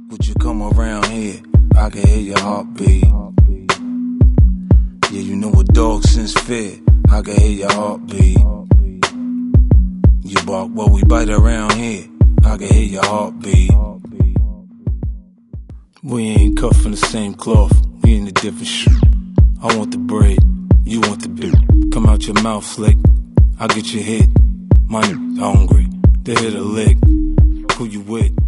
Would you come around here? I can hear your heartbeat. Yeah, you know a dog sense fear. I can hear your heartbeat. You bark while we bite around here. I can hear your heartbeat. We ain't cut from the same cloth. We in a different shoe. I want the bread, you want the beer. Come out your mouth slick, I'll get your hit. My nigga hungry, they hit a lick. Who you with?